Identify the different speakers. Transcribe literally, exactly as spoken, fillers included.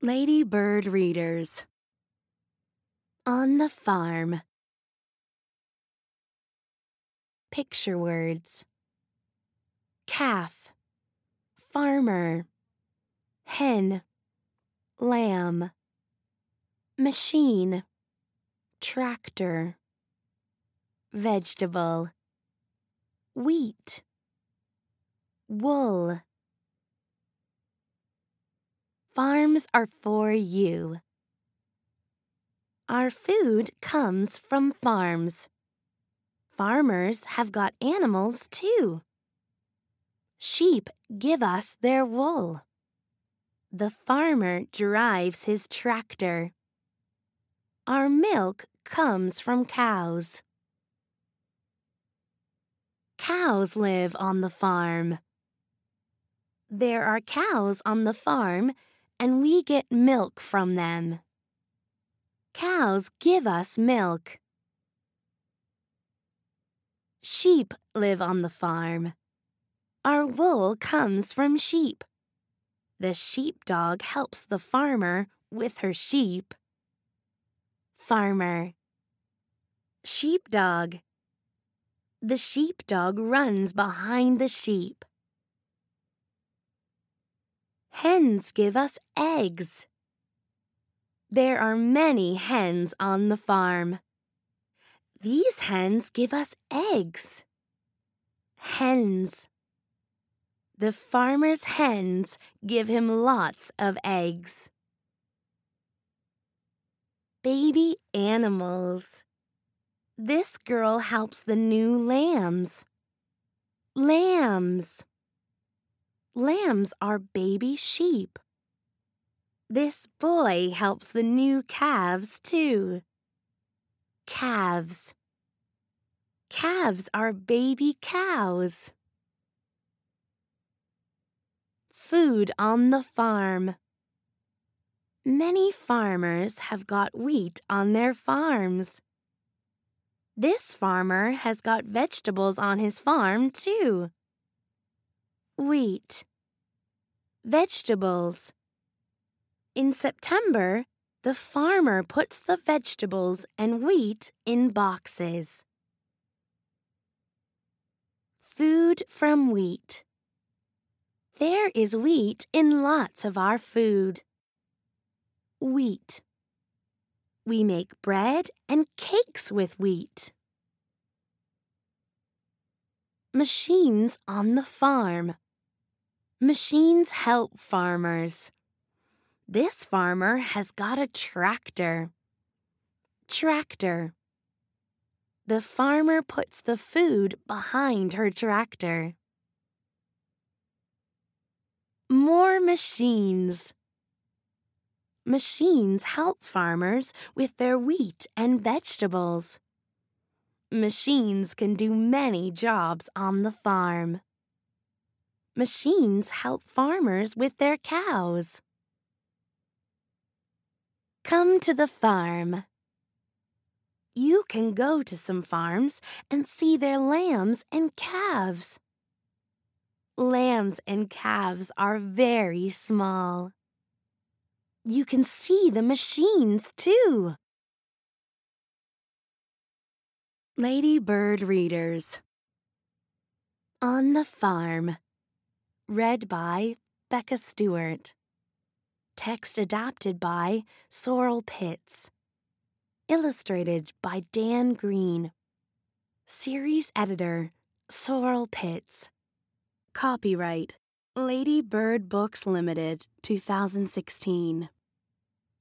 Speaker 1: Lady Bird Readers. On the farm. Picture words. Calf, farmer, hen, lamb, machine, tractor, vegetable, wheat, wool. Farms are for you. Our food comes from farms. Farmers have got animals too. Sheep give us their wool. The farmer drives his tractor. Our milk comes from cows. Cows live on the farm. There are cows on the farm, and we get milk from them. Cows give us milk. Sheep live on the farm. Our wool comes from sheep. The sheepdog helps the farmer with her sheep. Farmer. Sheepdog. The sheepdog runs behind the sheep. Hens give us eggs. There are many hens on the farm. These hens give us eggs. Hens. The farmer's hens give him lots of eggs. Baby animals. This girl helps the new lambs. Lambs. Lambs are baby sheep. This boy helps the new calves too. Calves. Calves are baby cows. Food on the farm. Many farmers have got wheat on their farms. This farmer has got vegetables on his farm too. Wheat. Vegetables. In September, the farmer puts the vegetables and wheat in boxes. Food from wheat. There is wheat in lots of our food. Wheat. We make bread and cakes with wheat. Machines on the farm. Machines help farmers. This farmer has got a tractor. Tractor. The farmer puts the food behind her tractor. More machines. Machines help farmers with their wheat and vegetables. Machines can do many jobs on the farm. Machines help farmers with their cows. Come to the farm. You can go to some farms and see their lambs and calves. Lambs and calves are very small. You can see the machines too. Lady Bird Readers. On the Farm. Read by Becca Stewart. Text adapted by Sorrel Pitts. Illustrated by Dan Green. Series editor, Sorrel Pitts. Copyright, Lady Bird Books Limited, two thousand sixteen.